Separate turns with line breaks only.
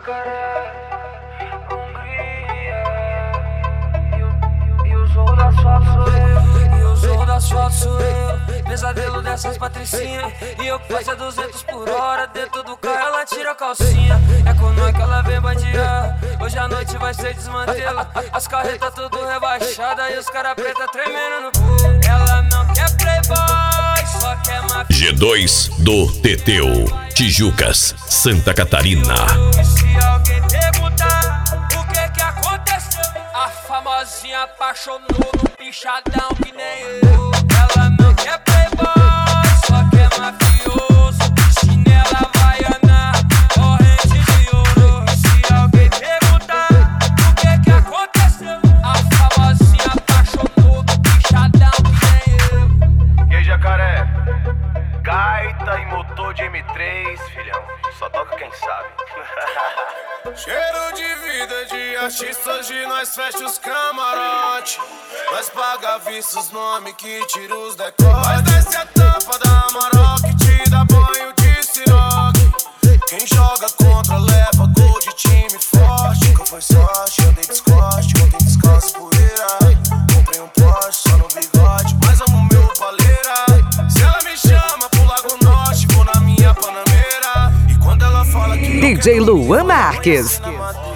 Jacaré, Hungria. E o Zorro da Asfalto sou eu.
E o Zorro da Asfalto sou eu. Pesadelo dessas patricinhas. E eu passo a 200 por hora. Dentro do carro ela tira a calcinha. É com nós que ela vem bandear. Hoje a noite vai ser desmantela. As carretas tudo rebaixadas. E os cara preta tremendo no povo. Ela não quer playboy, só quer mafia.
G2 do Teteu, Tijucas, Santa Catarina.
E se alguém perguntar o que aconteceu, a famosinha apaixonou no pichadão que nem eu. Ela não quer playboy, só quer mafioso. Chinela havaiana, corrente de ouro. E se alguém perguntar o que aconteceu, a famosinha apaixonou no pichadão que nem eu.
E aí, Jacaré? Gaita e motor de M3, filhão. Só toca quem sabe.
Cheiro de vida de artista, hoje nós fecha os camarote. Nós paga à vista os nomes que tira os decotes. Nós desce a tampa da Amarok, te dá banho de siroque. Quem joga contra leva gol de time forte. Nunca foi sorte, eu dei descoste, ontem descanso poeira. Comprei um Porsche só no bigode, mas amo meu baleira. Se ela me chama pro Lago Norte, vou na minha Panameira. E quando ela fala que
DJ Luan Marques.